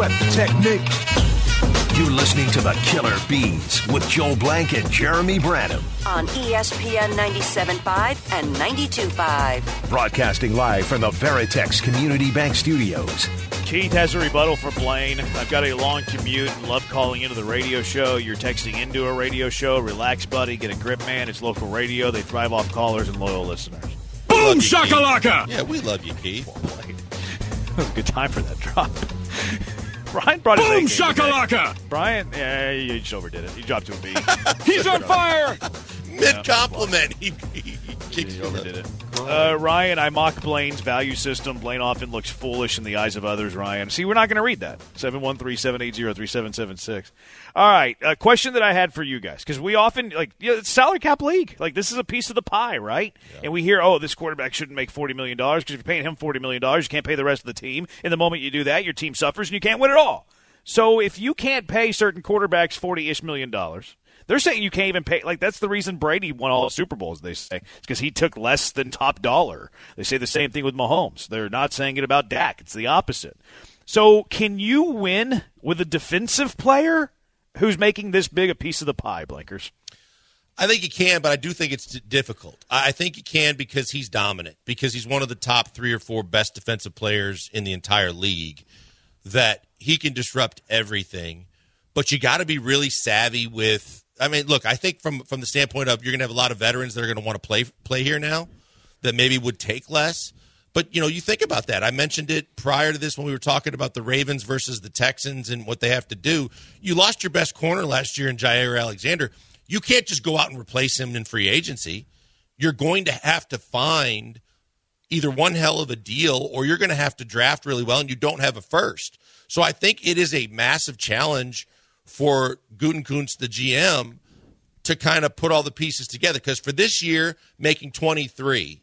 sweat the technique. You're listening to the Killer Bees with Joel Blank and Jeremy Branham on ESPN 97.5 and 92.5. Broadcasting live from the Veritex Community Bank Studios. Keith has a rebuttal for Blaine. I've got a long commute and love calling into the radio show. You're texting into a radio show. Relax, buddy. Get a grip, man. It's local radio. They thrive off callers and loyal listeners. Boom shakalaka! Yeah, we love you, Keith. It was a good time for that drop. Brian brought his Boom shakalaka! Brian, yeah, you just overdid it. You dropped to a B. He's on fire! Mid-compliment. He overdid it. Ryan, I mock Blaine's value system. Blaine often looks foolish in the eyes of others, Ryan. See, we're not going to read that. 713-780-3776. All right, a question that I had for you guys, because we often, it's salary cap league. Like, this is a piece of the pie, right? Yeah. And we hear, this quarterback shouldn't make $40 million, because if you're paying him $40 million, you can't pay the rest of the team. And the moment you do that, your team suffers and you can't win at all. So if you can't pay certain quarterbacks $40-ish million, they're saying you can't even pay. That's the reason Brady won all the Super Bowls, they say. It's because he took less than top dollar. They say the same thing with Mahomes. They're not saying it about Dak. It's the opposite. So can you win with a defensive player who's making this big a piece of the pie, Blankers? I think you can, but I do think it's difficult. I think you can because he's dominant, because he's one of the top 3 or 4 best defensive players in the entire league, that he can disrupt everything. But you got to be really savvy with – I mean, look, I think from the standpoint of you're going to have a lot of veterans that are going to want to play here now that maybe would take less. But, you think about that. I mentioned it prior to this when we were talking about the Ravens versus the Texans and what they have to do. You lost your best corner last year in Jair Alexander. You can't just go out and replace him in free agency. You're going to have to find either one hell of a deal or you're going to have to draft really well and you don't have a first. So I think it is a massive challenge for Gutekunst, the GM, to kind of put all the pieces together. Because for this year, making 23,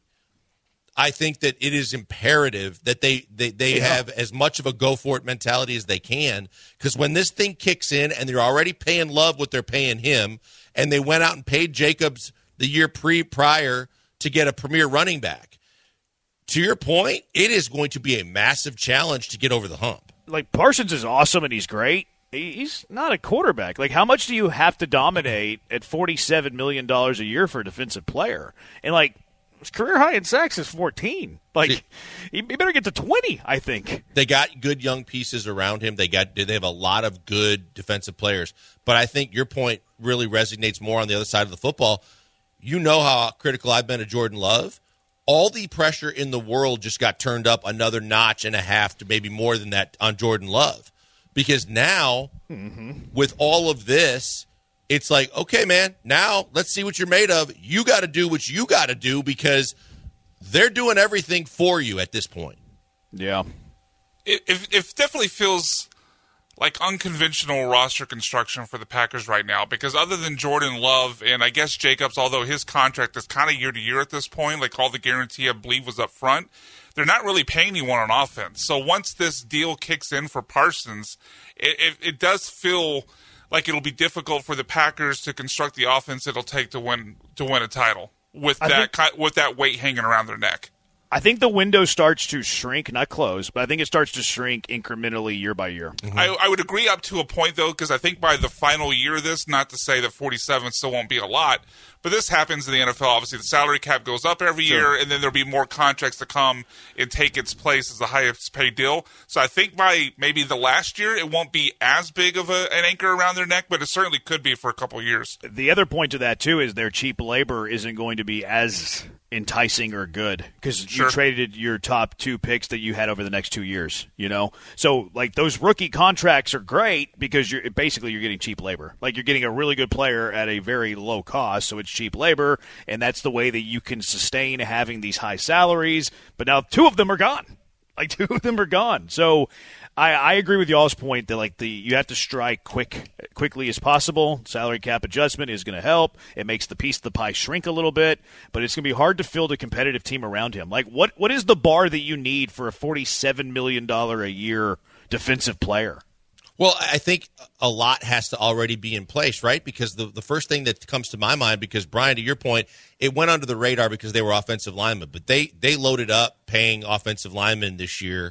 I think that it is imperative that they have as much of a go-for-it mentality as they can. Because when this thing kicks in and they're already paying Love what they're paying him, and they went out and paid Jacobs the year prior to get a premier running back, to your point, it is going to be a massive challenge to get over the hump. Parsons is awesome and he's great. He's not a quarterback. How much do you have to dominate at $47 million a year for a defensive player? And, his career high in sacks is 14. He better get to 20, I think. They got good young pieces around him. They have a lot of good defensive players. But I think your point really resonates more on the other side of the football. You know how critical I've been of Jordan Love. All the pressure in the world just got turned up another notch and a half to maybe more than that on Jordan Love. Because now, with all of this, it's like, okay, man, now let's see what you're made of. You got to do what you got to do because they're doing everything for you at this point. Yeah. It definitely feels like unconventional roster construction for the Packers right now because other than Jordan Love and I guess Jacobs, although his contract is kind of year to year at this point, all the guarantee I believe was up front, they're not really paying anyone on offense. So once this deal kicks in for Parsons, it does feel like it'll be difficult for the Packers to construct the offense it'll take to win a title with that weight hanging around their neck. I think the window starts to shrink, not close, but I think it starts to shrink incrementally year by year. Mm-hmm. I would agree up to a point, though, because I think by the final year of this, not to say that 47 still won't be a lot, but this happens in the NFL. Obviously, the salary cap goes up every year, and then there'll be more contracts to come and take its place as the highest paid deal. So I think by maybe the last year, it won't be as big of an anchor around their neck, but it certainly could be for a couple of years. The other point to that, too, is their cheap labor isn't going to be as enticing or good because you traded your top 2 picks that you had over the next 2 years, So, those rookie contracts are great because you're getting cheap labor. You're getting a really good player at a very low cost, so it's cheap labor, and that's the way that you can sustain having these high salaries. But now 2 of them are gone. 2 of them are gone. So I agree with y'all's point that you have to strike quickly as possible. Salary cap adjustment is going to help. It makes the piece of the pie shrink a little bit, but it's going to be hard to field a competitive team around him. What is the bar that you need for a $47 million a year defensive player? Well, I think a lot has to already be in place, right? Because the first thing that comes to my mind, because Brian, to your point, it went under the radar because they were offensive linemen, but they loaded up paying offensive linemen this year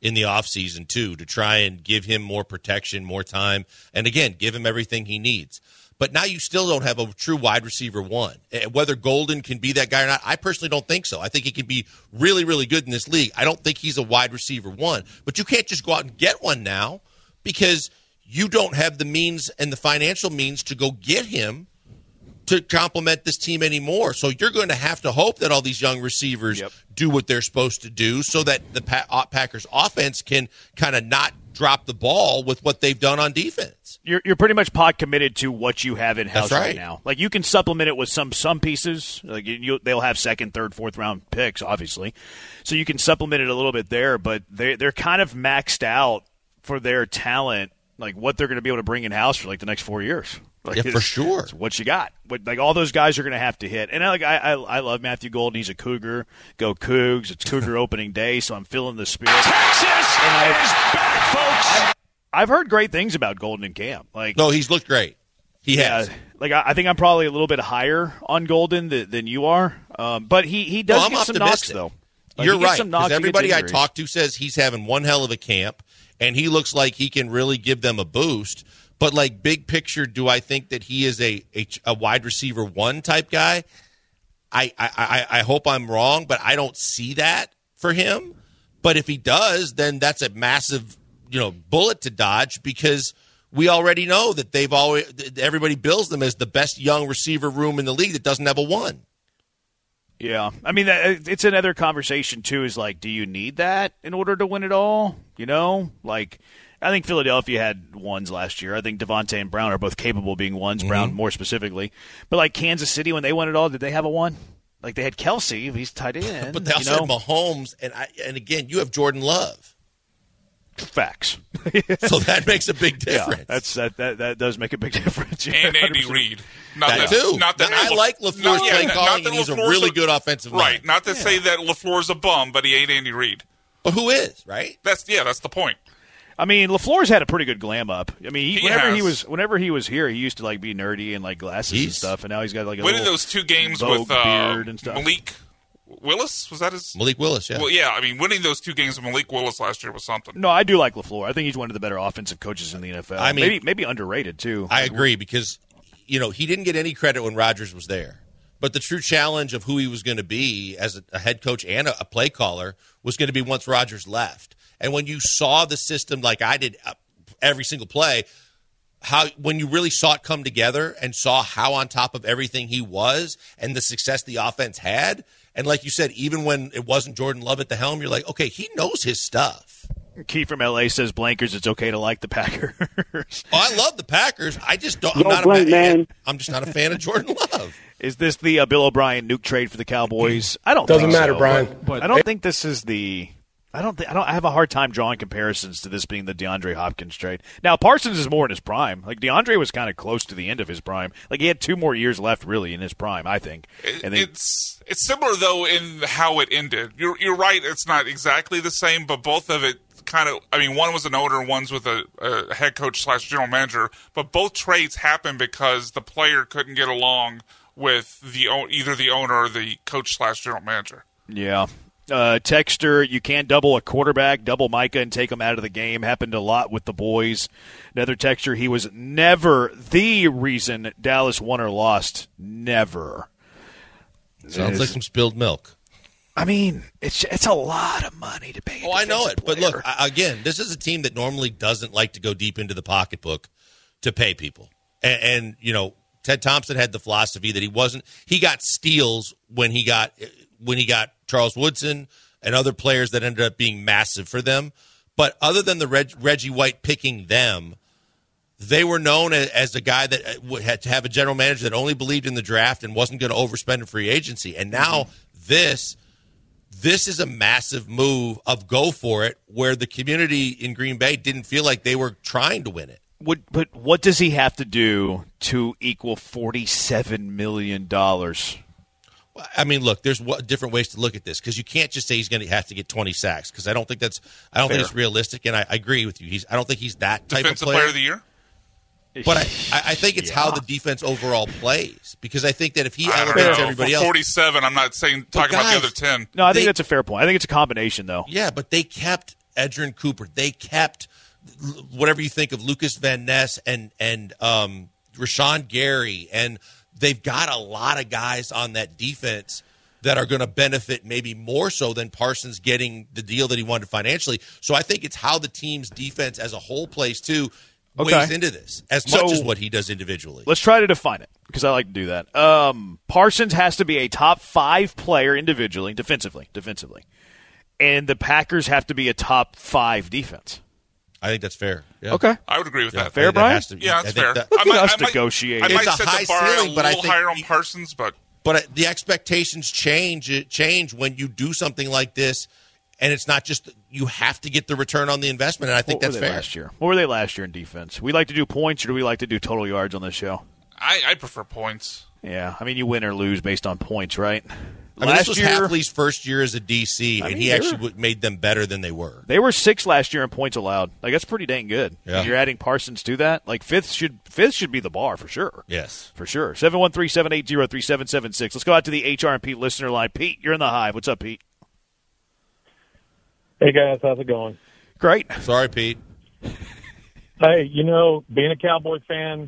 in the offseason, too, to try and give him more protection, more time, and, again, give him everything he needs. But now you still don't have a true wide receiver one. Whether Golden can be that guy or not, I personally don't think so. I think he can be really, really good in this league. I don't think he's a wide receiver one. But you can't just go out and get one now because you don't have the means and the financial means to go get him to complement this team anymore. So you're going to have to hope that all these young receivers do what they're supposed to do so that the Packers offense can kind of not drop the ball with what they've done on defense. You're pretty much pot committed to what you have in house right now. Like you can supplement it with some pieces. Like they'll have second, third, fourth round picks, obviously, so you can supplement it a little bit there. But they're kind of maxed out for their talent, like what they're going to be able to bring in house for like the next 4 years. Like for sure. It's what you got. But like all those guys are going to have to hit. And I love Matthew Golden. He's a Cougar. Go Cougs. It's Cougar opening day, so I'm feeling the spirit. Texas is back, folks. I've heard great things about Golden in camp. Like no, he's looked great. He has. Like I think I'm probably a little bit higher on Golden than you are. But he does get some knocks though. Like, you're right. Because everybody I talk to says he's having one hell of a camp, and he looks like he can really give them a boost. But, like, big picture, do I think that he is a wide receiver one type guy? I hope I'm wrong, but I don't see that for him. But if he does, then that's a massive, bullet to dodge because we already know that everybody bills them as the best young receiver room in the league that doesn't have a one. Yeah. I mean, it's another conversation, too, is like, do you need that in order to win it all? Like – I think Philadelphia had ones last year. I think Devontae and Brown are both capable of being ones, Brown more specifically. But like Kansas City, when they won it all, did they have a one? Like they had Kelsey, he's tight end. But they also had Mahomes, and again, you have Jordan Love. Facts. So that makes a big difference. Yeah, that does make a big difference. Yeah, and Andy Reid. I like LaFleur's play calling, and he's a really good offensive mind. Right. Not to say that LaFleur's a bum, but he ain't Andy Reid. But who is, right? That's the point. I mean, LaFleur's had a pretty good glam up. I mean, whenever he was here, he used to like be nerdy and like glasses and stuff, and now he's got like a winning those 2 games with beard and stuff. Malik Willis, was that his? Malik Willis, yeah. Well, yeah, I mean, winning those 2 games with Malik Willis last year was something. No, I do like LaFleur. I think he's one of the better offensive coaches in the NFL. I mean, maybe underrated too. I agree because he didn't get any credit when Rodgers was there. But the true challenge of who he was going to be as a head coach and a play caller was going to be once Rodgers left. And when you saw the system like I did every single play, when you really saw it come together and saw how on top of everything he was and the success the offense had, and like you said, even when it wasn't Jordan Love at the helm, you're like, okay, he knows his stuff. Keith from LA says, Blankers, it's okay to like the Packers. I love the Packers. I just don't. I'm just not a fan of Jordan Love. Is this the Bill O'Brien nuke trade for the Cowboys? I don't. Doesn't think matter, so, Brian. But I don't think this is the. I have a hard time drawing comparisons to this being the DeAndre Hopkins trade. Now Parsons is more in his prime. Like DeAndre was kind of close to the end of his prime. Like he had 2 more years left, really, in his prime. I think. It's similar though in how it ended. You're right. It's not exactly the same, but both of it kind of. I mean, one was an owner, one's with a head coach / general manager. But both trades happened because the player couldn't get along with either the owner or the coach / general manager. Yeah. Texter, you can't double a quarterback, double Micah and take him out of the game. Happened a lot with the boys. Another texter, he was never the reason Dallas won or lost. Never. Sounds like some spilled milk. I mean, it's a lot of money to pay. I know it. But look, again, this is a team that normally doesn't like to go deep into the pocketbook to pay people. And Ted Thompson had the philosophy that he got steals when he got Charles Woodson and other players that ended up being massive for them. But other than the Reggie White picking them, they were known as a guy that had to have a general manager that only believed in the draft and wasn't going to overspend in free agency. And now this is a massive move of go for it, where the community in Green Bay didn't feel like they were trying to win it. But what does he have to do to equal $47 million? I mean, look, there's different ways to look at this, because you can't just say he's going to have to get 20 sacks, because I don't think think it's realistic, and I agree with you. I don't think he's that type Defensive of player. Player of the Year? But I think it's how the defense overall plays, because I think that if he elevates everybody else. 47, I'm not talking about the other 10. No, I think that's a fair point. I think it's a combination, though. Yeah, but they kept Edgerrin Cooper. They kept whatever you think of Lucas Van Ness and Rashawn Gary, and they've got a lot of guys on that defense that are going to benefit maybe more so than Parsons getting the deal that he wanted financially. So I think it's how the team's defense as a whole plays too weighs into this as much as what he does individually. Let's try to define it because I like to do that. Parsons has to be a top 5 player individually, defensively, and the Packers have to be a top 5 defense. I think that's fair. Yeah. Okay. I would agree with that. Fair, Brian? Yeah, that's fair. Look at us negotiate. I might It's a set high the bar ceiling, a but I little think higher on Parsons, but the expectations change when you do something like this, and it's not just you have to get the return on the investment, and I think that's fair. What were they last year in defense? We like to do points, or do we like to do total yards on this show? I prefer points. Yeah, I mean, you win or lose based on points, right? I mean, this was Hafley's first year as a DC, and he actually made them better than they were. They were 6th last year in points allowed. Like, that's pretty dang good. Yeah. And you're adding Parsons to that. Like, fifth should be the bar for sure. Yes. For sure. 713-780-3776. Let's go out to the HRP listener line. Pete, you're in the Hive. What's up, Pete? Hey, guys. How's it going? Great. Sorry, Pete. Hey, being a Cowboy fan,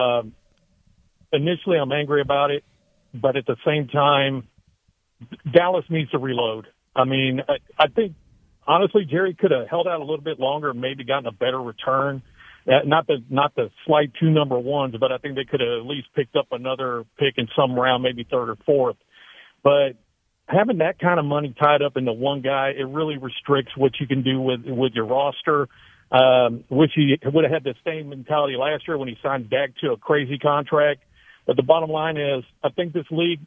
initially I'm angry about it, but at the same time, Dallas needs to reload. I mean, I think, honestly, Jerry could have held out a little bit longer and maybe gotten a better return. Not the slight 2 number ones, but I think they could have at least picked up another pick in some round, maybe 3rd or 4th. But having that kind of money tied up into one guy, it really restricts what you can do with your roster. Wish he would have had the same mentality last year when he signed Dak to a crazy contract. But the bottom line is, I think this league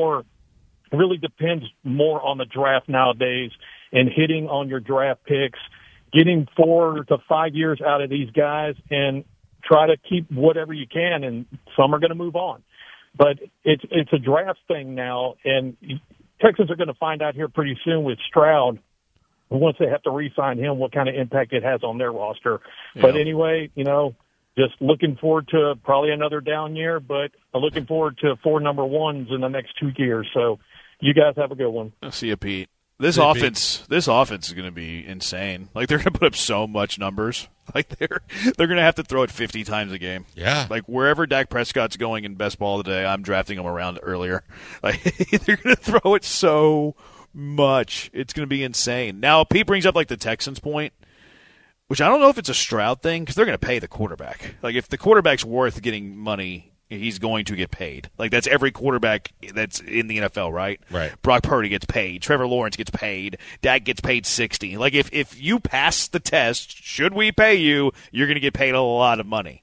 really depends more on the draft nowadays and hitting on your draft picks, getting 4 to 5 years out of these guys and try to keep whatever you can, and some are going to move on. But it's a draft thing now, and Texans are going to find out here pretty soon with Stroud, once they have to re-sign him, what kind of impact it has on their roster. Yeah. But anyway, just looking forward to probably another down year, but I'm looking forward to 4 number ones in the next 2 years. So you guys have a good one. I'll see you, Pete. This offense is going to be insane. Like, they're going to put up so much numbers. Like, they're going to have to throw it 50 times a game. Yeah. Like, wherever Dak Prescott's going in best ball of the day, I'm drafting him around earlier. Like, they're going to throw it so much. It's going to be insane. Now, Pete brings up, like, the Texans point, which I don't know if it's a Stroud thing, because they're going to pay the quarterback. Like, if the quarterback's worth getting money, he's going to get paid. Like, that's every quarterback that's in the NFL, right? Right. Brock Purdy gets paid. Trevor Lawrence gets paid. Dak gets paid $60. Like, if you pass the test, should we pay you, you're going to get paid a lot of money.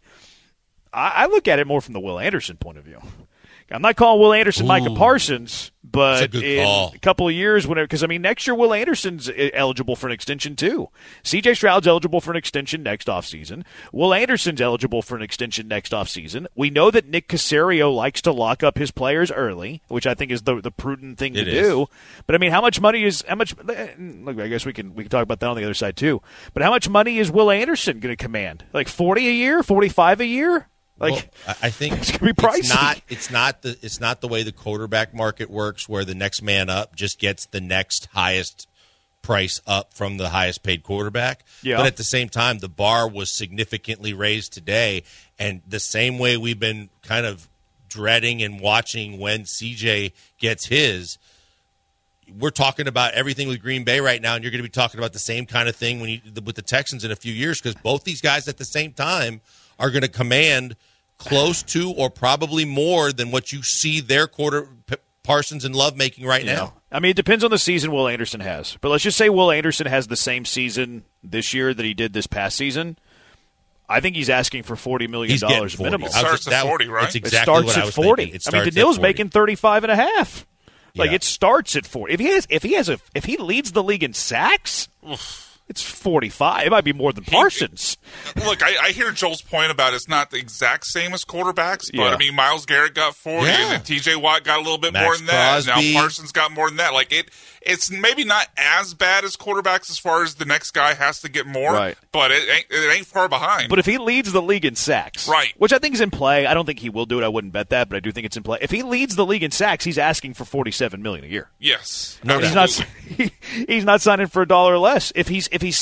I look at it more from the Will Anderson point of view. I'm not calling Will Anderson Micah Parsons, but in a couple of years, because next year Will Anderson's eligible for an extension too. C.J. Stroud's eligible for an extension next offseason. Will Anderson's eligible for an extension next offseason. We know that Nick Caserio likes to lock up his players early, which I think is the prudent thing to do. But how much money is Look, I guess we can talk about that on the other side too. But how much money is Will Anderson going to command? Like 40 a year, 45 a year? Like, well, I think it's going to be pricey. It's not the way the quarterback market works, where the next man up just gets the next highest price up from the highest paid quarterback. Yeah. But at the same time, the bar was significantly raised today, and the same way we've been kind of dreading and watching when CJ gets his. We're talking about everything with Green Bay right now, and you're going to be talking about the same kind of thing with the Texans in a few years, because both these guys at the same time are going to command close to or probably more than what you see their Parsons and Love making right now. It depends on the season Will Anderson has. But let's just say Will Anderson has the same season this year that he did this past season. I think he's asking for $40 million minimum. It starts at 40, right? It's exactly what I was 40. Thinking. Daniil's making 35.5. Like, Yeah. it starts at 40. If he leads the league in sacks, it's 45. It might be more than Parsons. Look, I hear Joel's point about it's not the exact same as quarterbacks, but Yeah. Myles Garrett got 40, Yeah. and then T.J. Watt got a little bit Max more than that. Crosby. Now Parsons got more than that. Like, it's maybe not as bad as quarterbacks as far as the next guy has to get more, Right. but it ain't far behind. But if he leads the league in sacks, Right. which I think is in play, I don't think he will do it. I wouldn't bet that, but I do think it's in play. If he leads the league in sacks, he's asking for $47 million a year. yes, No, He's absolutely. not. He's not signing for $1 less. If he's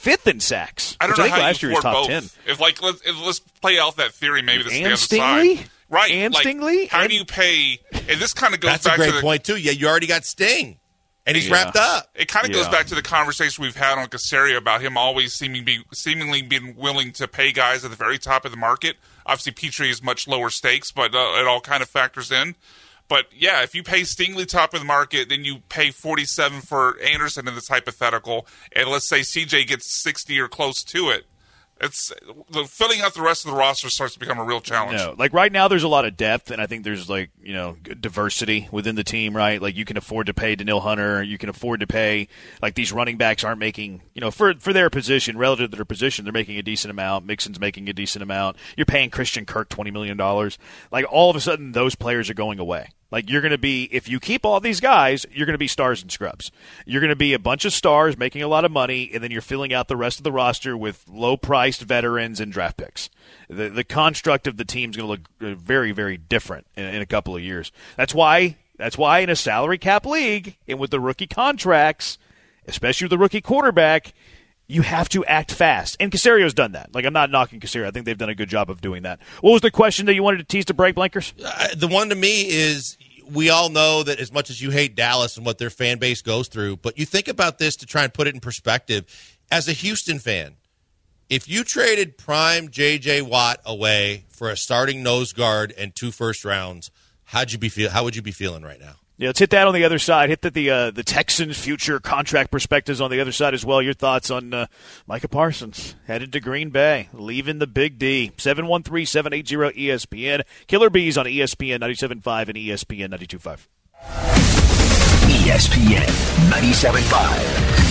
fifth in sacks. I don't know think how last you year was afford top both. 10. If let's play out that theory. Maybe this is the And other Stingley? side. Right. And like, Stingley? How And- do you pay? And this kind of goes That's back a to great point, too. Yeah, you already got Sting, and he's Yeah. wrapped up. It kind of goes Yeah. back to the conversation we've had on Caserio about him always seemingly being willing to pay guys at the very top of the market. Obviously, Petrie is much lower stakes, but it all kind of factors in. But, yeah, if you pay Stingley top of the market, then you pay 47 for Anderson in this hypothetical, and let's say CJ gets 60 or close to it. It's filling out the rest of the roster starts to become a real challenge. No, like right now there's a lot of depth, and I think there's good diversity within the team, right? Like you can afford to pay Daniil Hunter, you can afford to pay, like these running backs aren't making, for their position, relative to their position, they're making a decent amount. Mixon's making a decent amount. You're paying Christian Kirk $20 million. Like all of a sudden those players are going away. Like you're going to be, if you keep all these guys, you're going to be stars and scrubs. You're going to be a bunch of stars making a lot of money, and then you're filling out the rest of the roster with low-priced veterans and draft picks. The construct of the team's going to look very, very different in a couple of years. That's why in a salary cap league and with the rookie contracts, especially with the rookie quarterback, you have to act fast. And Casario's done that. Like, I'm not knocking Caserio. I think they've done a good job of doing that. What was the question that you wanted to tease to break, Blankers? The one to me is, we all know that as much as you hate Dallas and what their fan base goes through, but you think about this to try and put it in perspective. As a Houston fan, if you traded prime J.J. Watt away for a starting nose guard and 2 first rounds, how would you be feeling right now? Yeah, let's hit that on the other side. Hit the Texans' future contract perspectives on the other side as well. Your thoughts on Micah Parsons headed to Green Bay, leaving the Big D. 713-780-ESPN. Killer Bees on ESPN 97.5 and ESPN 92.5. ESPN 97.5.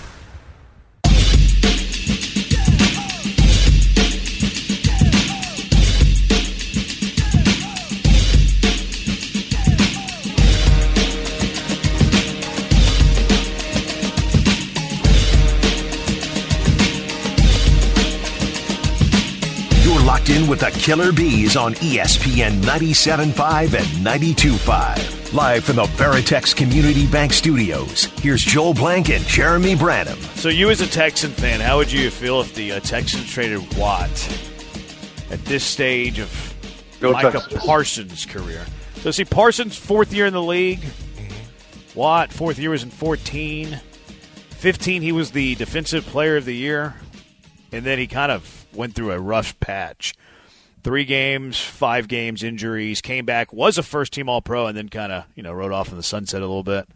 Locked in with the Killer Bees on ESPN 97.5 and 92.5. Live from the Veritex Community Bank Studios, here's Joel Blank and Jeremy Branham. So you as a Texan fan, how would you feel if the Texans traded Watt at this stage of Micah Parsons' career? So see, Parsons, 4th year in the league. Watt, 4th year was in 14. 15, he was the Defensive Player of the Year. And then he kind of went through a rough patch. 3 games, 5 games, injuries, came back, was a first-team All-Pro, and then kind of, rode off in the sunset a little bit.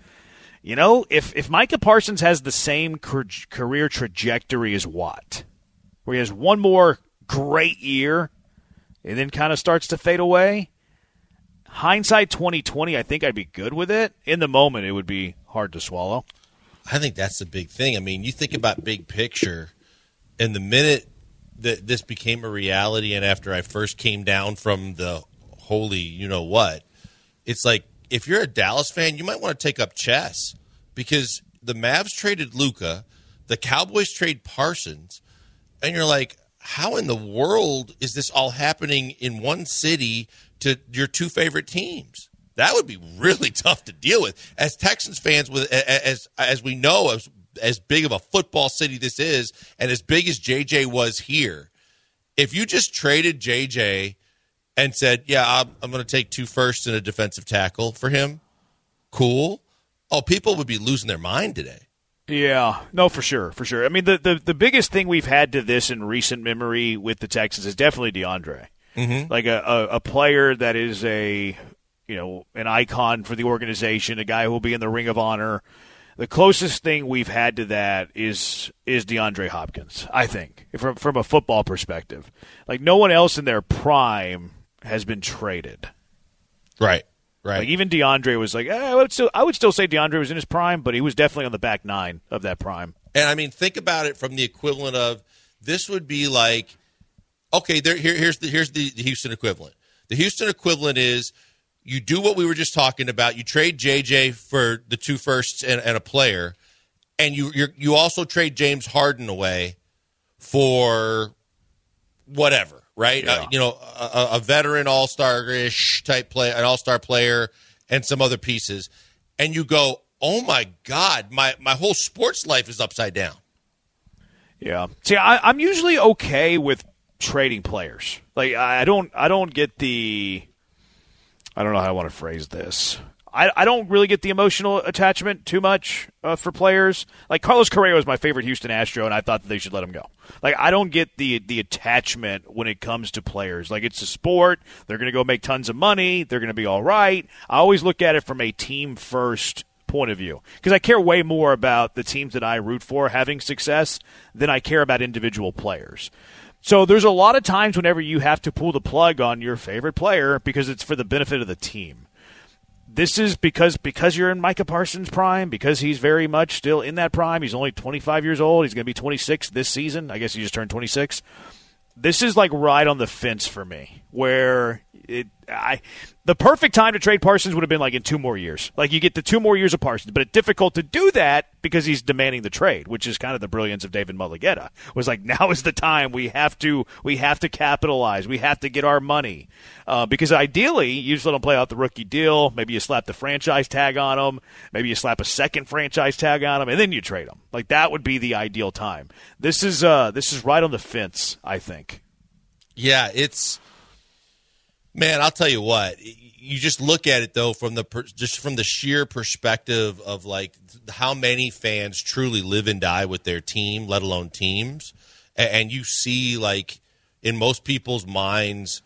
If Micah Parsons has the same career trajectory as Watt, where he has one more great year and then kind of starts to fade away, hindsight 2020, I think I'd be good with it. In the moment, it would be hard to swallow. I think that's the big thing. I mean, you think about big picture, and the minute that this became a reality, and after I first came down from the holy you-know-what, it's like, if you're a Dallas fan, you might want to take up chess, because the Mavs traded Luka, the Cowboys trade Parsons, and you're like, how in the world is this all happening in one city to your 2 favorite teams? That would be really tough to deal with. As Texans fans, as we know, as big of a football city this is, and as big as JJ was here, if you just traded JJ and said, yeah, I'm going to take 2 firsts and a defensive tackle for him, cool. Oh, people would be losing their mind today. Yeah, no, for sure. I mean, the biggest thing we've had to this in recent memory with the Texans is definitely DeAndre. Mm-hmm. Like a player that is an icon for the organization, a guy who will be in the Ring of Honor. The closest thing we've had to that is DeAndre Hopkins, I think, from a football perspective. Like, no one else in their prime has been traded. Right. Like, even DeAndre was like, I would still say DeAndre was in his prime, but he was definitely on the back 9 of that prime. And, I mean, think about it from the equivalent of, this would be like, okay, here's the Houston equivalent. The Houston equivalent is, you do what we were just talking about. You trade JJ for the 2 firsts and a player, and you also trade James Harden away for whatever, right? Yeah. A veteran all-star-ish type player, an all-star player, and some other pieces, and you go, oh my God, my whole sports life is upside down. Yeah. See, I'm usually okay with trading players. Like I don't get the. I don't know how I want to phrase this. I don't really get the emotional attachment too much for players. Like Carlos Correa was my favorite Houston Astro, and I thought that they should let him go. Like I don't get the attachment when it comes to players. Like it's a sport. They're going to go make tons of money. They're going to be all right. I always look at it from a team first point of view because I care way more about the teams that I root for having success than I care about individual players. So there's a lot of times whenever you have to pull the plug on your favorite player because it's for the benefit of the team. This is because you're in Micah Parsons' prime, because he's very much still in that prime. He's only 25 years old. He's going to be 26 this season. I guess he just turned 26. This is like right on the fence for me, where the perfect time to trade Parsons would have been like in 2 more years. Like you get the 2 more years of Parsons, but it's difficult to do that because he's demanding the trade, which is kind of the brilliance of David Mulugheta. Was like, now is the time we have to capitalize. We have to get our money because ideally you just let him play out the rookie deal. Maybe you slap the franchise tag on him. Maybe you slap a second franchise tag on him, and then you trade him. Like that would be the ideal time. This is right on the fence, I think. Yeah, man, I'll tell you what. You just look at it though from the sheer perspective of like how many fans truly live and die with their team, let alone teams, and you see like in most people's minds,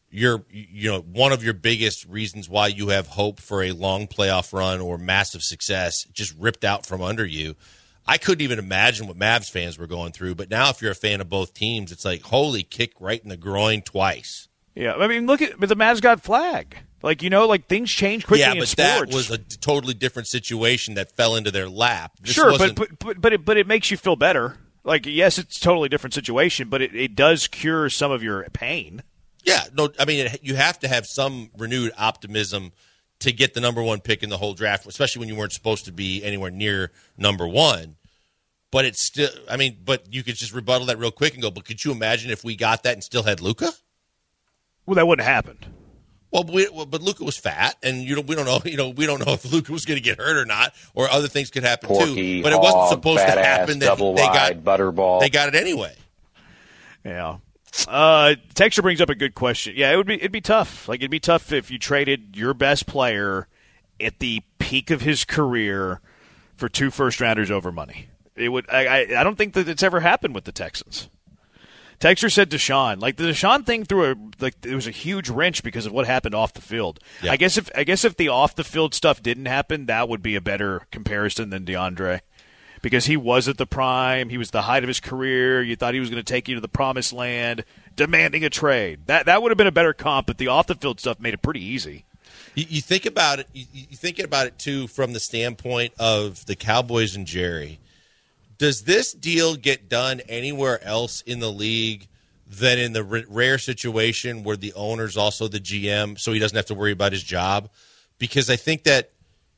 one of your biggest reasons why you have hope for a long playoff run or massive success just ripped out from under you. I couldn't even imagine what Mavs fans were going through, but now if you're a fan of both teams, it's like holy kick right in the groin twice. Yeah, I mean, but the Mavs got flagged. Like, things change quickly in sports. Yeah, but that was a totally different situation that fell into their lap. Sure, but it makes you feel better. Like, yes, it's a totally different situation, but it does cure some of your pain. Yeah, no, I mean, you have to have some renewed optimism to get the number 1 pick in the whole draft, especially when you weren't supposed to be anywhere near number 1. But it's still, I mean, but you could just rebuttal that real quick and go, but could you imagine if we got that and still had Luka? Well, that wouldn't have happened. Well, but Luka was fat, and we don't know. We don't know if Luka was going to get hurt or not, or other things could happen too. But it wasn't supposed to happen. That they got it anyway. Yeah. Texture brings up a good question. Yeah, it'd be tough. Like it'd be tough if you traded your best player at the peak of his career for 2 first-rounders over money. It would. I don't think that it's ever happened with the Texans. Texter said Deshaun. Like the Deshaun thing it was a huge wrench because of what happened off the field. Yeah. I guess if the off the field stuff didn't happen, that would be a better comparison than DeAndre. Because he was at the prime, he was the height of his career, you thought he was going to take you to the promised land, demanding a trade. That would have been a better comp, but the off the field stuff made it pretty easy. You think about it you think about it too from the standpoint of the Cowboys and Jerry. Does this deal get done anywhere else in the league than in the rare situation where the owner's also the GM, so he doesn't have to worry about his job? Because I think that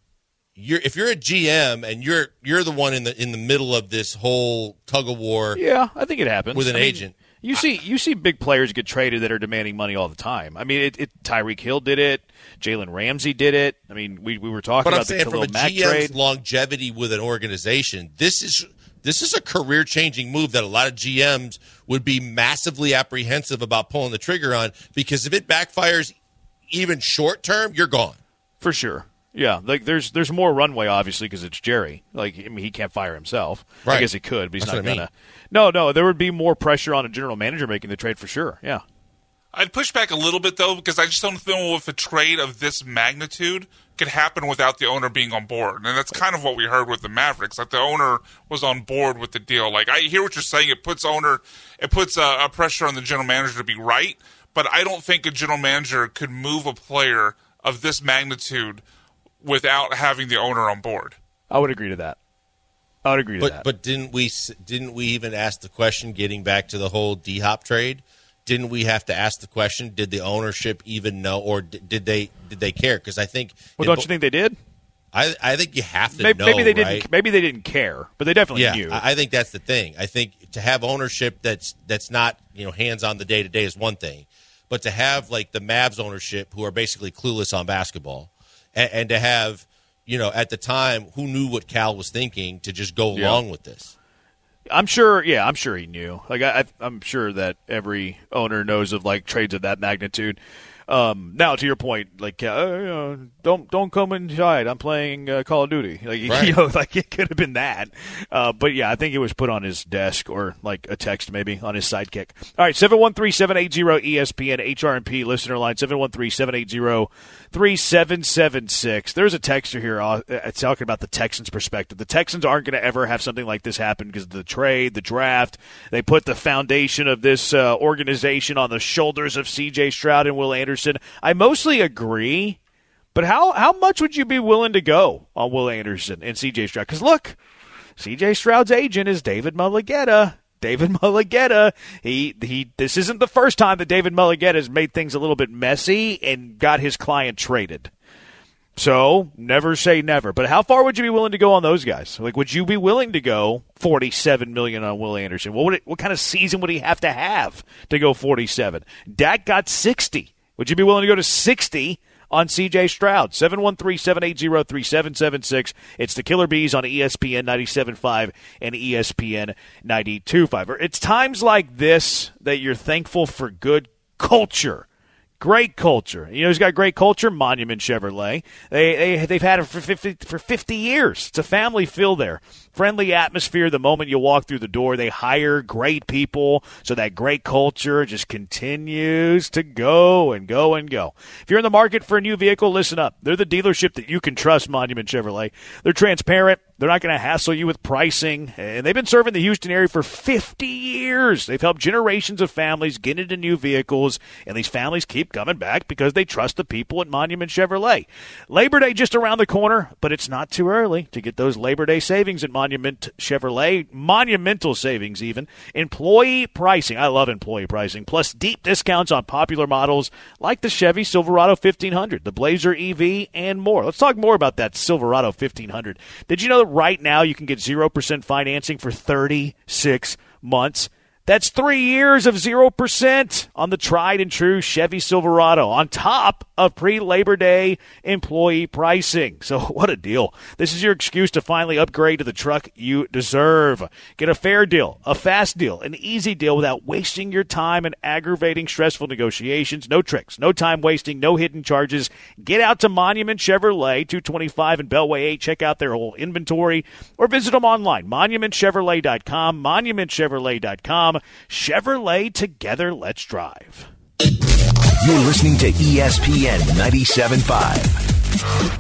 if you're a GM and you're the one in the middle of this whole tug of war, yeah, I think it happens with an agent. You see big players get traded that are demanding money all the time. I mean, Tyreek Hill did it. Jalen Ramsey did it. I mean, we were talking about the Khalil Mack trade. But I'm saying from a GM's longevity with an organization, this is a career-changing move that a lot of GMs would be massively apprehensive about pulling the trigger on, because if it backfires even short-term, you're gone. For sure. Yeah, like there's more runway, obviously, because it's Jerry. Like, I mean, he can't fire himself. Right. I guess he could, but he's not going to. No, there would be more pressure on a general manager making the trade for sure, yeah. I'd push back a little bit, though, because I just don't know if a trade of this magnitude could happen without the owner being on board. And that's kind of what we heard with the Mavericks. Like, the owner was on board with the deal. Like, I hear what you're saying. It puts a pressure on the general manager to be right, but I don't think a general manager could move a player of this magnitude without having the owner on board. I would agree to that. But didn't we even ask the question, getting back to the whole D-Hop trade? Didn't we have to ask the question, did the ownership even know, or did they care? Because I think – well, don't you think they did? I think you have to know, maybe they right? didn't. Maybe they didn't care, but they definitely knew. I think that's the thing. I think to have ownership that's not hands on the day to day is one thing, but to have like the Mavs ownership who are basically clueless on basketball, and to have at the time who knew what Cal was thinking to just go along with this. I'm sure he knew. Like I'm sure that every owner knows of like trades of that magnitude. Now to your point, like don't come inside. I'm playing Call of Duty. Like right. Like it could have been that. But yeah, I think it was put on his desk or like a text maybe on his sidekick. All right, 713-780-ESPN HRMP listener line 713-780-3776. There's a texter here talking about the Texans' perspective. The Texans aren't going to ever have something like this happen because of the trade, the draft. They put the foundation of this organization on the shoulders of C.J. Stroud and Will Anderson. I mostly agree, but how much would you be willing to go on Will Anderson and C.J. Stroud? Because look, C.J. Stroud's agent is David Mulugheta. David Mulugheta, this isn't the first time that David Mulugheta has made things a little bit messy and got his client traded. So never say never. But how far would you be willing to go on those guys? Like, would you be willing to go $47 million on Will Anderson? What kind of season would he have to go 47? Dak got 60. Would you be willing to go to 60 on C.J. Stroud? 713-780-3776. It's the Killer Bees on ESPN 97.5 and ESPN 92.5. It's times like this that you're thankful for good culture. Great culture. You know who's got great culture? Monument Chevrolet. They've had it for 50 years. It's a family feel there. Friendly atmosphere the moment you walk through the door. They hire great people, so that great culture just continues to go and go and go. If you're in the market for a new vehicle, listen up. They're the dealership that you can trust, Monument Chevrolet. They're transparent. They're not going to hassle you with pricing. And they've been serving the Houston area for 50 years. They've helped generations of families get into new vehicles, and these families keep coming back because they trust the people at Monument Chevrolet. Labor Day just around the corner, but it's not too early to get those Labor Day savings at Monument Chevrolet. Monumental savings even. Employee pricing. I love employee pricing. Plus deep discounts on popular models like the Chevy Silverado 1500, the Blazer EV, and more. Let's talk more about that Silverado 1500. Did you know that right now you can get 0% financing for 36 months? That's 3 years of 0% on the tried and true Chevy Silverado on top of pre-Labor Day employee pricing. So what a deal. This is your excuse to finally upgrade to the truck you deserve. Get a fair deal, a fast deal, an easy deal without wasting your time and aggravating stressful negotiations. No tricks, no time wasting, no hidden charges. Get out to Monument Chevrolet, 225 and Beltway 8. Check out their whole inventory or visit them online, monumentchevrolet.com, monumentchevrolet.com. Chevrolet, together, let's drive. You're listening to ESPN 97.5.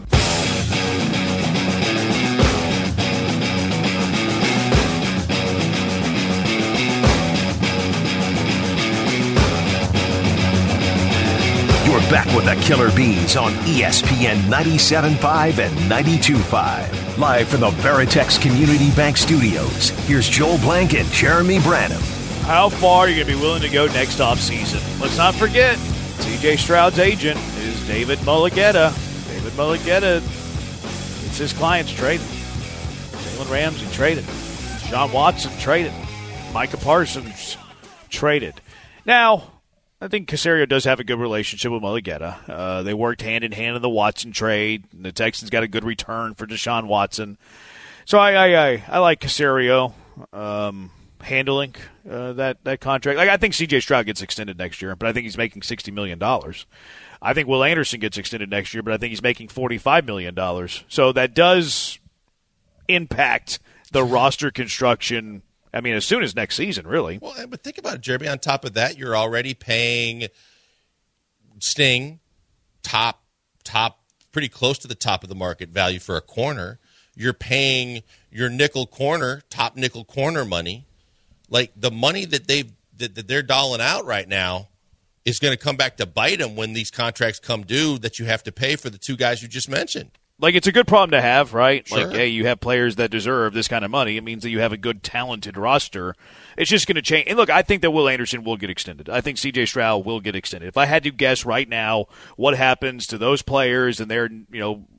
You're back with the Killer Bees on ESPN 97.5 and 92.5. Live from the Veritex Community Bank Studios, here's Joel Blank and Jeremy Branham. How far are you going to be willing to go next offseason? Let's not forget, C.J. Stroud's agent is David Mulugheta. David Mulugheta, it's his clients traded. Jalen Ramsey traded. John Watson traded. Micah Parsons traded. Now, I think Caserio does have a good relationship with Mulugheta. They worked hand-in-hand in the Watson trade. The Texans got a good return for Deshaun Watson. So I like Caserio handling that contract. Like, I think C.J. Stroud gets extended next year, but I think he's making $60 million. I think Will Anderson gets extended next year, but I think he's making $45 million. So that does impact the roster construction, I mean, as soon as next season, really. Well, but think about it, Jeremy. On top of that, you're already paying Sting top, pretty close to the top of the market value for a corner. You're paying your top nickel corner money. Like, the money that they're dolling out right now is going to come back to bite them when these contracts come due that you have to pay for the two guys you just mentioned. Like, it's a good problem to have, right? Sure. Like, hey, you have players that deserve this kind of money. It means that you have a good, talented roster. It's just going to change. And, look, I think that Will Anderson will get extended. I think C.J. Stroud will get extended. If I had to guess right now what happens to those players and their,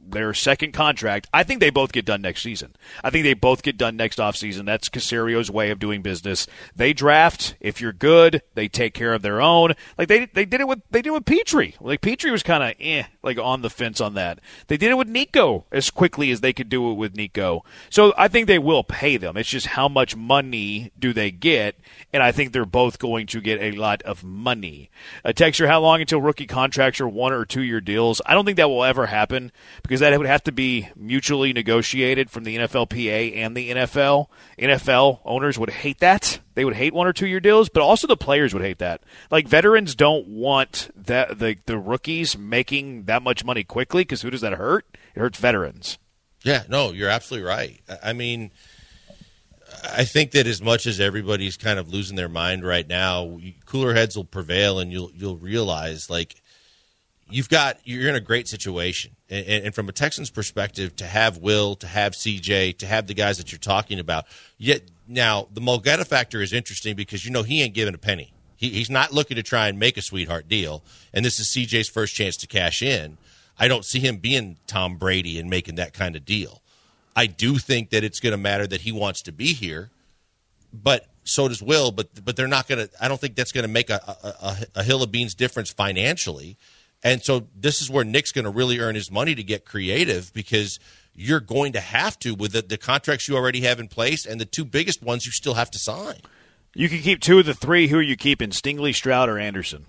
their second contract. I think they both get done next season. I think they both get done next offseason. That's Casario's way of doing business. They draft. If you're good, they take care of their own. Like they did it with Petrie. Like Petrie was kind of like on the fence on that. They did it with Nico as quickly as they could do it with Nico. So I think they will pay them. It's just how much money do they get, and I think they're both going to get a lot of money. Texture, how long until rookie contracts are 1 or 2 year deals? I don't think that will ever happen because that would have to be mutually negotiated from the NFLPA and the NFL. NFL owners would hate that. They would hate 1 or 2 year deals, but also the players would hate that. Like veterans don't want that the rookies making that much money quickly because who does that hurt? It hurts veterans. Yeah, no, you're absolutely right. I mean, I think that as much as everybody's kind of losing their mind right now, cooler heads will prevail, and you'll realize like you're in a great situation. And from a Texans perspective, to have Will, to have CJ, to have the guys that you're talking about, yet now the Mulgeta factor is interesting because he ain't giving a penny. He's not looking to try and make a sweetheart deal, and this is CJ's first chance to cash in. I don't see him being Tom Brady and making that kind of deal. I do think that it's going to matter that he wants to be here, but so does Will. But they're not going to. I don't think that's going to make a hill of beans difference financially. And so this is where Nick's going to really earn his money to get creative because you're going to have to with the contracts you already have in place and the two biggest ones you still have to sign. You can keep 2 of the 3. Who are you keeping, Stingley, Stroud, or Anderson?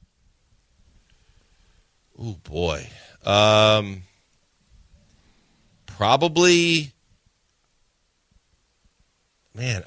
Oh, boy. Probably, man,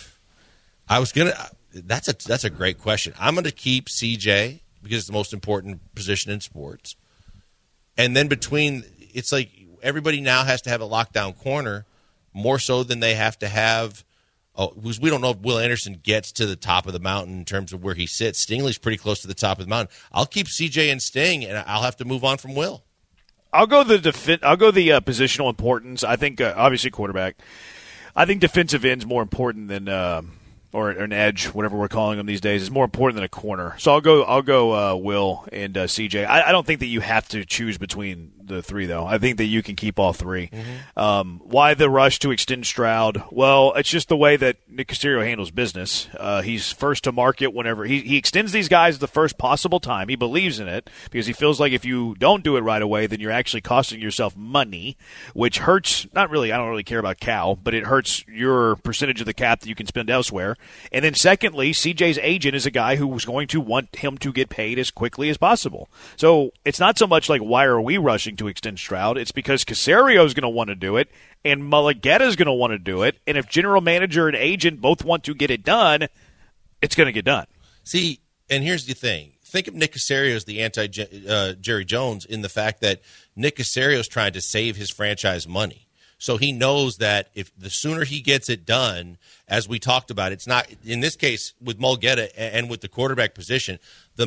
I was going to – that's a great question. I'm going to keep CJ because it's the most important position in sports. And then it's like everybody now has to have a lockdown corner more so than they have to have because we don't know if Will Anderson gets to the top of the mountain in terms of where he sits. Stingley's pretty close to the top of the mountain. I'll keep CJ and Sting, and I'll have to move on from Will. I'll go the positional importance. I think obviously quarterback. I think defensive end's more important than or an edge, whatever we're calling them these days, is more important than a corner. So I'll go Will and CJ. I don't think that you have to choose between the 3, though. I think that you can keep all 3. Mm-hmm. Why the rush to extend Stroud? Well, it's just the way that Nick Caserio handles business. He's first to market whenever he extends these guys the first possible time. He believes in it because he feels like if you don't do it right away, then you're actually costing yourself money, which hurts. Not really. I don't really care about Cal, but it hurts your percentage of the cap that you can spend elsewhere. And then secondly, CJ's agent is a guy who was going to want him to get paid as quickly as possible. So it's not so much like why are we rushing to extend Stroud? It's because Caserio is going to want to do it, and Mulgeta is going to want to do it. And if general manager and agent both want to get it done, it's going to get done. See, and here's the thing. Think of Nick Caserio as the anti-Jerry Jones in the fact that Nick Caserio is trying to save his franchise money. So he knows that if the sooner he gets it done, as we talked about, it's not in this case with Mulgeta and with the quarterback position, the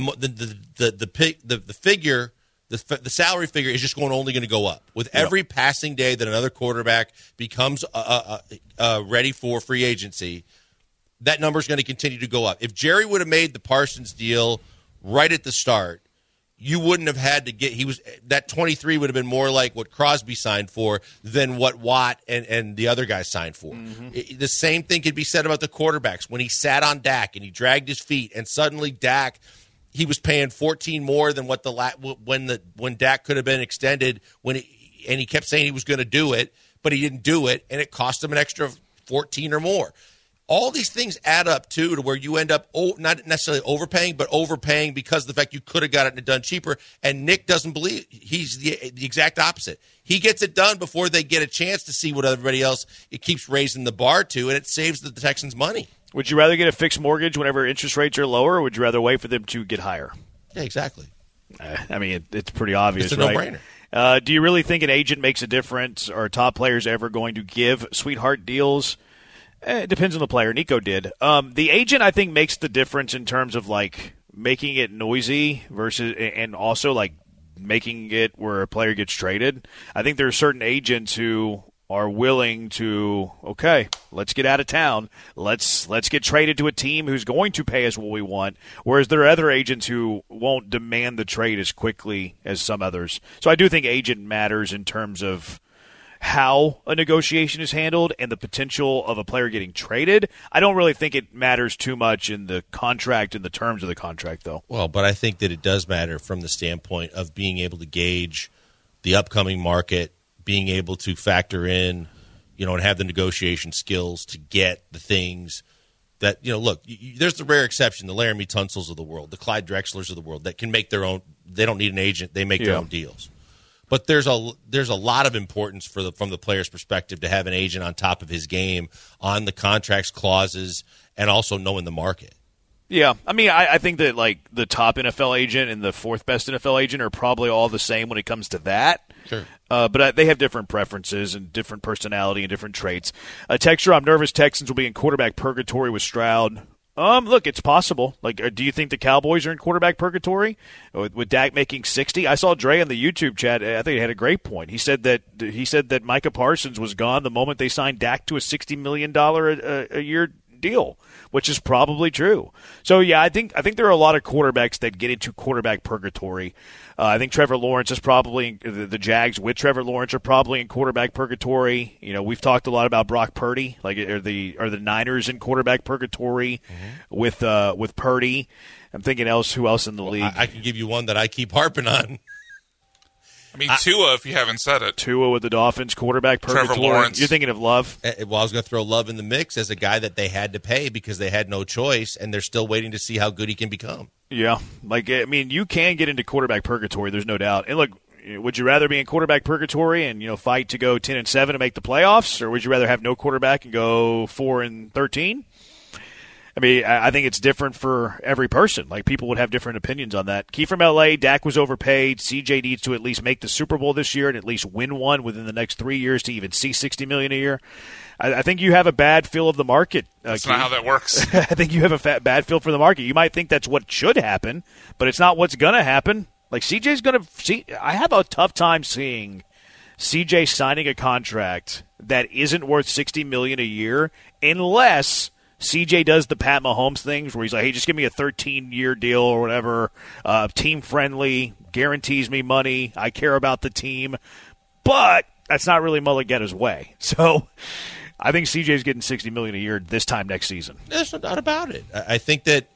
figure, the salary figure is just only going to go up with every passing day that another quarterback becomes ready for free agency. That number is going to continue to go up. If Jerry would have made the Parsons deal right at the start, you wouldn't have had to get that 23 would have been more like what Crosby signed for than what Watt and the other guys signed for. Mm-hmm. The same thing could be said about the quarterbacks. When he sat on Dak and he dragged his feet and suddenly Dak, he was paying 14 more than what when Dak could have been extended and he kept saying he was going to do it, but he didn't do it, and it cost him an extra 14 or more. All these things add up, too, to where you end up not necessarily overpaying, but overpaying because of the fact you could have got it done cheaper. And Nick doesn't believe – he's the exact opposite. He gets it done before they get a chance to see what everybody else it keeps raising the bar to, and it saves the Texans money. Would you rather get a fixed mortgage whenever interest rates are lower, or would you rather wait for them to get higher? Yeah, exactly. I mean, it's pretty obvious, right? It's a no-brainer. Do you really think an agent makes a difference? Are top players ever going to give sweetheart deals? It depends on the player. Nico did. The agent, I think, makes the difference in terms of like making it noisy versus, and also like making it where a player gets traded. I think there are certain agents who are willing to, okay, let's get out of town. Let's get traded to a team who's going to pay us what we want, whereas there are other agents who won't demand the trade as quickly as some others. So I do think agent matters in terms of how a negotiation is handled and the potential of a player getting traded. I don't really think it matters too much in the contract and the terms of the contract, though. Well, but I think that it does matter from the standpoint of being able to gauge the upcoming market, being able to factor in, and have the negotiation skills to get the things that, look, there's the rare exception, the Laramie Tunsels of the world, the Clyde Drexlers of the world that can make their own. They don't need an agent. They make their own deals. But there's a lot of importance from the player's perspective to have an agent on top of his game on the contracts clauses and also knowing the market. Yeah, I mean, I think that like the top NFL agent and the fourth best NFL agent are probably all the same when it comes to that. Sure. But they have different preferences and different personality and different traits. Texture, I'm nervous Texans will be in quarterback purgatory with Stroud. Look, it's possible. Like, do you think the Cowboys are in quarterback purgatory with Dak making 60? I saw Dre in the YouTube chat. I think he had a great point. He said that Micah Parsons was gone the moment they signed Dak to a $60 million a year deal, which is probably true. So yeah, I think there are a lot of quarterbacks that get into quarterback purgatory. I think Trevor Lawrence is probably the Jags with Trevor Lawrence are probably in quarterback purgatory. We've talked a lot about Brock Purdy. Like, are the Niners in quarterback purgatory with Purdy? I'm thinking who else in the league? I can give you one that I keep harping on. I mean, Tua, if you haven't said it. Tua with the Dolphins, quarterback purgatory. Trevor Lawrence. You're thinking of Love? Well, I was going to throw Love in the mix as a guy that they had to pay because they had no choice, and they're still waiting to see how good he can become. Yeah. You can get into quarterback purgatory, there's no doubt. And look, would you rather be in quarterback purgatory and, fight to go 10-7 to make the playoffs, or would you rather have no quarterback and go 4-13? I mean, I think it's different for every person. Like, people would have different opinions on that. Key from L.A., Dak was overpaid. CJ needs to at least make the Super Bowl this year and at least win one within the next 3 years to even see $60 million a year. I think you have a bad feel of the market. That's not how that works. I think you have a bad feel for the market. You might think that's what should happen, but it's not what's going to happen. Like, CJ's going to see. I have a tough time seeing CJ signing a contract that isn't worth $60 million a year unless CJ does the Pat Mahomes things where he's like, hey, just give me a 13-year deal or whatever, team-friendly, guarantees me money, I care about the team. But that's not really Mulligetta's way. So I think CJ's getting $60 million a year this time next season. There's no doubt about it. I think that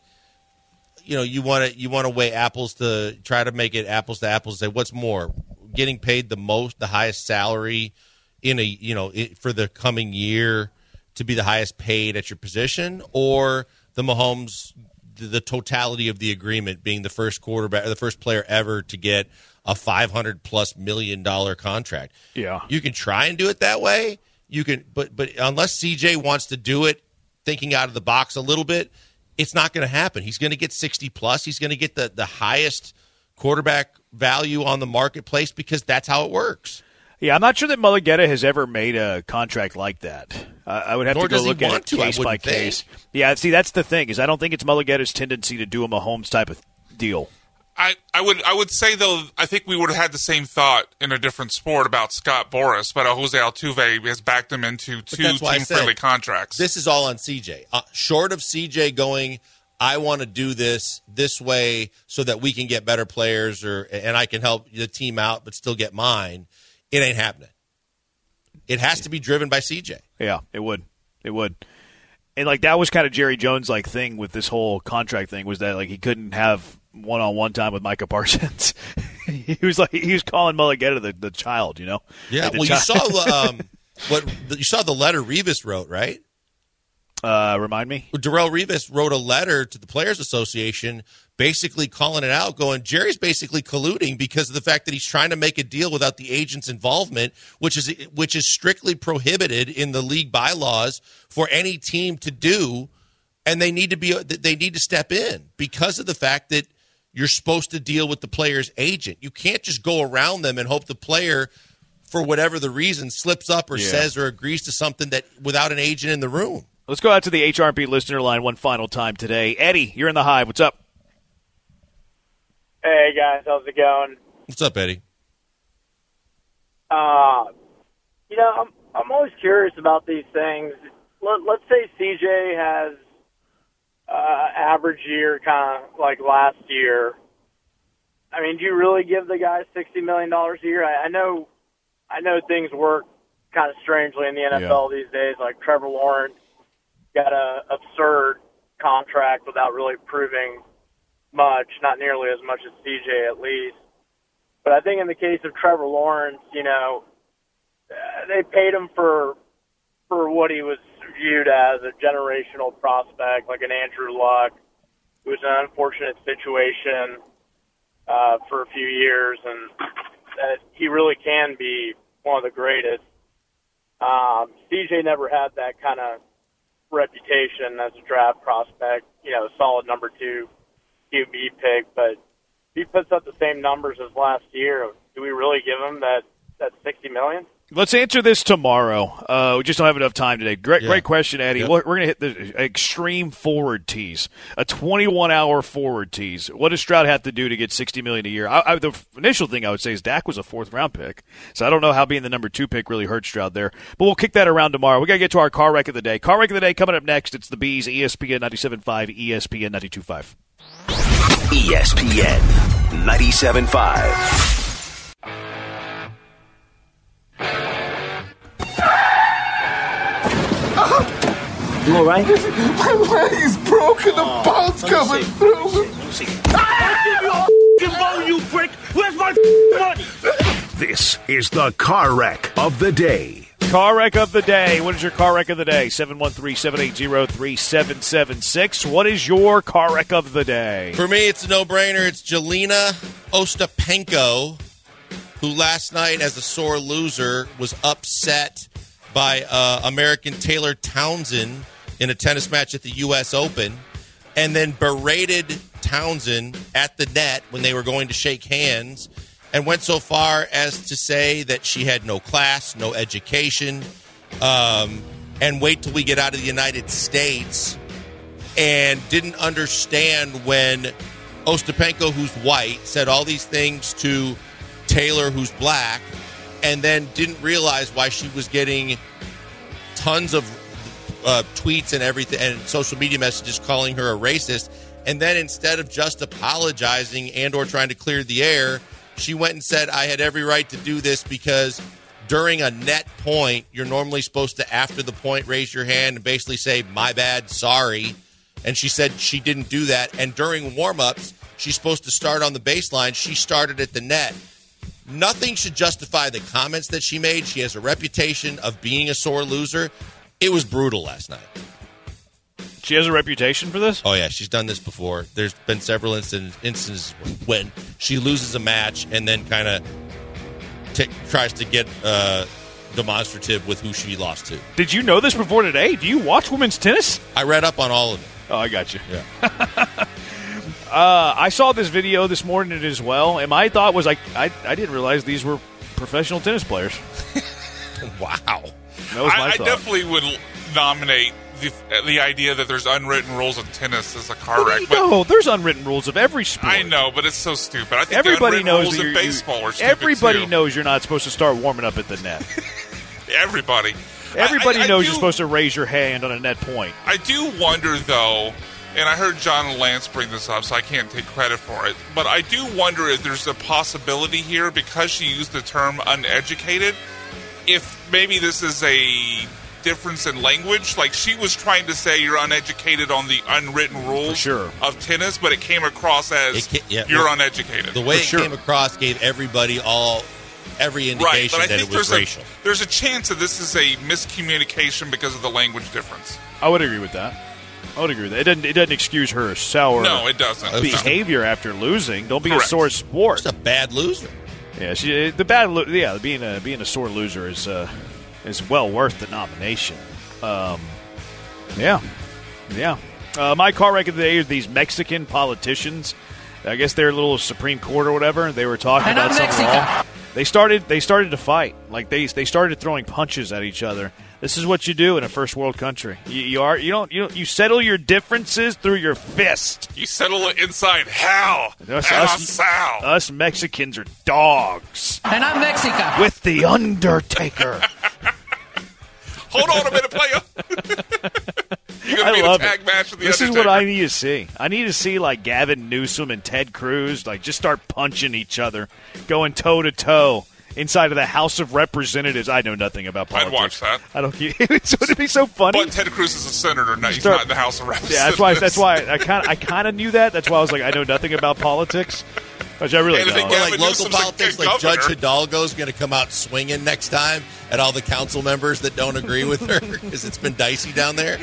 you want to weigh apples to try to make it apples to apples. Say what's more, getting paid the highest salary in for the coming year to be the highest paid at your position, or the Mahomes, the totality of the agreement being the first quarterback, the first player ever to get a $500+ million contract. Yeah, you can try and do it that way. You can, but unless CJ wants to do it, thinking out of the box a little bit, it's not going to happen. He's going to get 60+. He's going to get the highest quarterback value on the marketplace because that's how it works. Yeah, I'm not sure that Mulligetta has ever made a contract like that. I would have to go look at it case by case. Yeah, see, that's the thing, is I don't think it's Mulligetta's tendency to do a Mahomes type of deal. I would say, though, I think we would have had the same thought in a different sport about Scott Boras, but Jose Altuve has backed him into two team-friendly contracts. This is all on CJ. Short of CJ going, I want to do this way so that we can get better players and I can help the team out but still get mine, it ain't happening. It has to be driven by CJ. Yeah, it would. It would. And, that was kind of Jerry Jones' thing with this whole contract thing, was that, he couldn't have one-on-one time with Micah Parsons. he was calling Mulligetta the child, Yeah, you saw you saw the letter Revis wrote, right? Remind me? Darrelle Revis wrote a letter to the Players Association basically calling it out, going, Jerry's basically colluding because of the fact that he's trying to make a deal without the agent's involvement, which is strictly prohibited in the league bylaws for any team to do, and they need to step in because of the fact that you're supposed to deal with the player's agent. You can't just go around them and hope the player, for whatever the reason, slips up or says or agrees to something that without an agent in the room. Let's go out to the HRP listener line one final time today. Eddie, you're in the Hive. What's up? Hey, guys. How's it going? What's up, Eddie? I'm always curious about these things. Let's say CJ has average year, kind of like last year. I mean, do you really give the guy $60 million a year? I know things work kind of strangely in the NFL these days. Like Trevor Lawrence got an absurd contract without really proving much, not nearly as much as CJ at least. But I think in the case of Trevor Lawrence, they paid him for what he was viewed as a generational prospect, like an Andrew Luck. It was an unfortunate situation for a few years, and that he really can be one of the greatest. CJ never had that kind of reputation as a draft prospect, a solid number 2 QB pick, but if he puts up the same numbers as last year, do we really give him that $60 million? Let's answer this tomorrow. We just don't have enough time today. Great question, Eddie. Yep. We're going to hit the extreme forward tease, a 21-hour forward tease. What does Stroud have to do to get $60 million a year? The initial thing I would say is Dak was a 4th-round pick, so I don't know how being the number 2 pick really hurt Stroud there. But we'll kick that around tomorrow. We got to get to our car wreck of the day. Car wreck of the day coming up next. It's the Bees, ESPN 97.5, ESPN 92.5. ESPN 97.5. You all right? My leg's broken. The ball's coming through. I'll give you you prick. Where's my money? This is the car wreck of the day. Car wreck of the day. What is your car wreck of the day? 713-780-3776. What is your car wreck of the day? For me, it's a no-brainer. It's Jelena Ostapenko, who last night, as a sore loser, was upset by American Taylor Townsend in a tennis match at the U.S. Open, and then berated Townsend at the net when they were going to shake hands, and went so far as to say that she had no class, no education, and wait till we get out of the United States, and didn't understand when Ostapenko, who's white, said all these things to Taylor, who's black, and then didn't realize why she was getting tons of tweets and everything and social media messages calling her a racist. And then instead of just apologizing and or trying to clear the air, she went and said, I had every right to do this because during a net point, you're normally supposed to, after the point, raise your hand and basically say, my bad, sorry. And she said she didn't do that. And during warm-ups, she's supposed to start on the baseline. She started at the net. Nothing should justify the comments that she made. She has a reputation of being a sore loser. It was brutal last night. She has a reputation for this? Oh, yeah. She's done this before. There's been several instances when she loses a match and then kind of tries to get demonstrative with who she lost to. Did you know this before today? Do you watch women's tennis? I read up on all of it. Oh, I got you. Yeah. I saw this video this morning as well, and my thought was I didn't realize these were professional tennis players. Wow. That was my thought. I definitely would nominate the idea that there's unwritten rules of tennis as a car wreck. No, there's unwritten rules of every sport. I know, but it's so stupid. I think everybody knows rules of baseball are stupid everybody too. knows you're not supposed to start warming up at the net. Everybody knows you're supposed to raise your hand on a net point. I do wonder, though, and I heard John and Lance bring this up, so I can't take credit for it, but I do wonder if there's a possibility here, because she used the term uneducated, if maybe this is a difference in language. Like, she was trying to say you're uneducated on the unwritten rules of tennis, but it came across as you're uneducated. The way it came across gave everybody every indication that it was racial. There's a chance that this is a miscommunication because of the language difference. I would agree with that. It doesn't excuse her sour it doesn't. behavior after losing. Don't be a sore sport. She's a bad loser. Yeah, being a sore loser is well worth the nomination. My car wreck of the day is these Mexican politicians. I guess they're a little Supreme Court or whatever. They were talking about something wrong. They started to fight. Like they started throwing punches at each other. This is what you do in a first world country. You settle your differences through your fist. You settle it inside hell. Us Mexicans are dogs. And I'm Mexican. With the Undertaker. Hold on a minute, player. You're going to be in a tag match with the This Undertaker. is what I need to see. I need to see, like, Gavin Newsom and Ted Cruz, like, just start punching each other, going toe-to-toe inside of the House of Representatives. I know nothing about politics. I'd watch that. I don't. Would it be so funny? But Ted Cruz is a senator. No, he's not in the House of Representatives. Yeah, that's why I kind of knew that. That's why I was like, I know nothing about politics, which I really don't. Like local politics, like Judge Hidalgo is going to come out swinging next time at all the council members that don't agree with her because it's been dicey down there.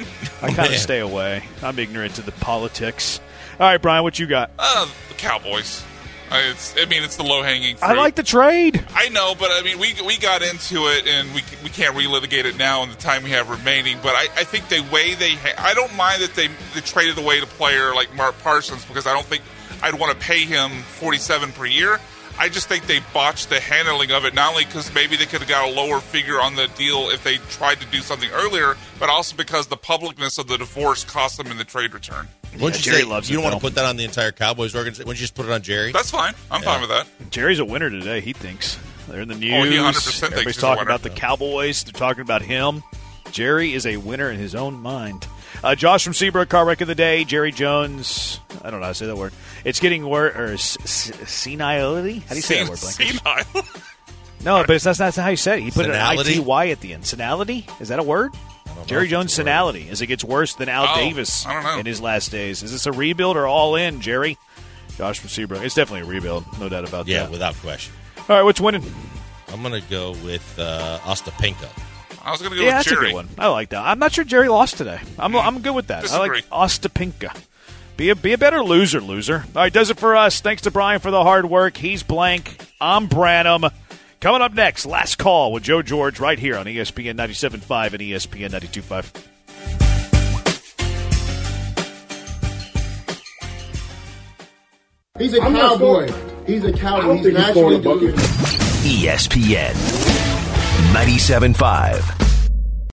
I kind of stay away. I'm ignorant to the politics. All right, Brian, what you got? The Cowboys. It's the low-hanging fruit. I like the trade. I know, but I mean, we got into it, and we can't relitigate it now in the time we have remaining. But I think the way I don't mind that they traded away a player like Mark Parsons because I don't think I'd want to pay him $47 per year. I just think they botched the handling of it, not only because maybe they could have got a lower figure on the deal if they tried to do something earlier, but also because the publicness of the divorce cost them in the trade return. Jerry loves it. You don't want to put that on the entire Cowboys organization? Why don't you just put it on Jerry? That's fine. I'm fine with that. Jerry's a winner today, he thinks. They're in the news. Oh, he 100% thinks Everybody's he's talking a winner. about the Cowboys. They're talking about him. Jerry is a winner in his own mind. Josh from Seabrook, car wreck of the day. Jerry Jones. I don't know how to say that word. It's getting worse. Senility? How do you say that word, Blake? Senile. No, but that's not how you said it. He put Senility? an ITY at the end. Senility? Is that a word? Jerry Jones' senility as it gets worse than Al Davis I don't know. in his last days. Is this a rebuild or all in, Jerry? Josh from Seabrook. It's definitely a rebuild. No doubt about that. Yeah, without question. All right, what's winning? I'm going to go with Ostapenko. I was going to go with that's Jerry. a good one. I like that. I'm not sure Jerry lost today. I'm good with that. Disagree. I like Ostapenko. Be a better loser. All right, does it for us. Thanks to Brian for the hard work. He's Blank. I'm Branham. Coming up next, Last Call with Joe George right here on ESPN 97.5 and ESPN 92.5. He's a cowboy. He's a cowboy. He's naturally good. ESPN 97.5